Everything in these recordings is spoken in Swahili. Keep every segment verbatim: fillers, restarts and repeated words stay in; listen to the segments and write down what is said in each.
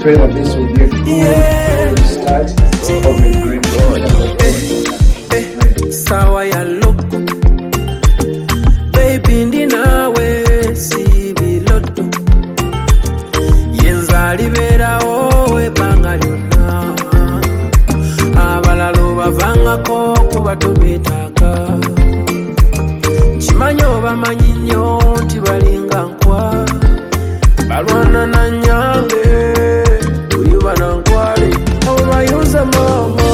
pray that this will be a good yeah. start of a great God. Eh, sawa ya loko baby ndi nawe si biloto yenza liberawo webanga lyonna abalalo bavangako kubatometaaka kimanyi obamanyi nnyo nti balinga nkwa balwana na nyange uyuba na nkwale abo bayuza mama.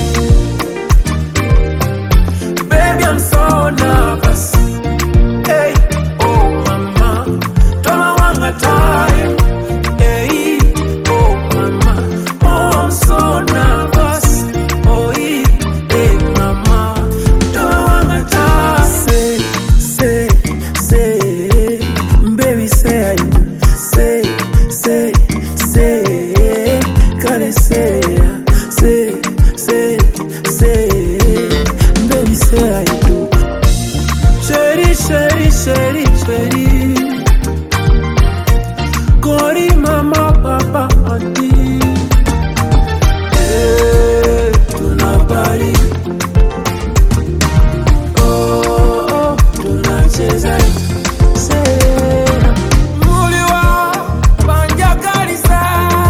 Baby, I'm so nervous. Hey, oh mama, don't want a time. Hey, oh mama, oh I'm so nervous. Oh hey, mama, don't want a time. Say, say, say, baby, say, say, say, say, gotta say, say, say, say, baby, say I do. Shady, shady, shady, shady. Gori, mama, papa, auntie. Hey, tunabali. Oh, oh, tunacheza. Say, muliwa, banja kalisa.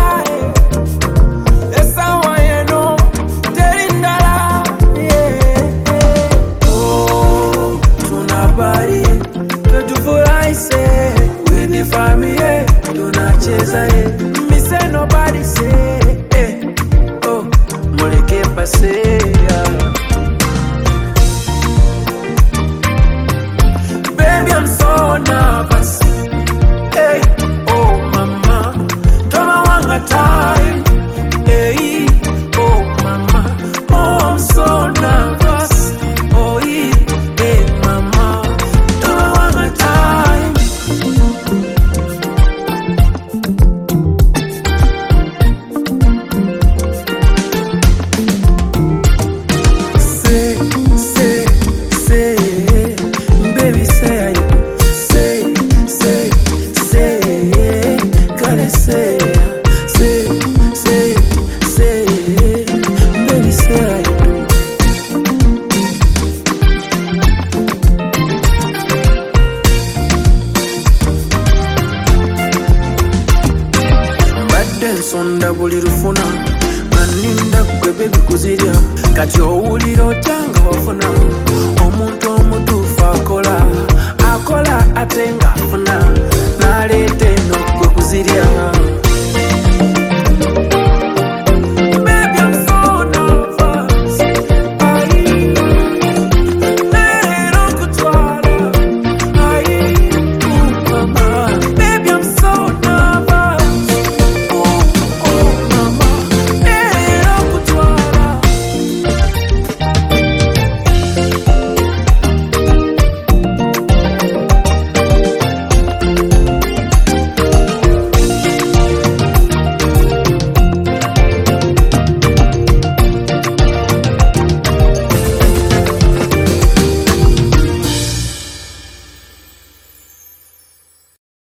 Esa wayeno, terindala. Yeah. Oh, tunabali. Beautiful, I say. With the family, tunacheza. Me say nobody say. Eh. Oh, muleke pase. Baby, I'm so nervous. Hey, oh mama, don't want a time. Hey, oh mama, oh I'm so nervous. Oh hey, mama, don't want a time. Say, say, say, baby, say, say, say, say, gotta say, say, say, say, baby, say. Mbadde nsonda buli lufuna aninda gwe bebi kuzirya kati owulira otanga wafuna omuntu omutuufu akola akola ate nga afuna n'aleeta eno gwe kuzirya.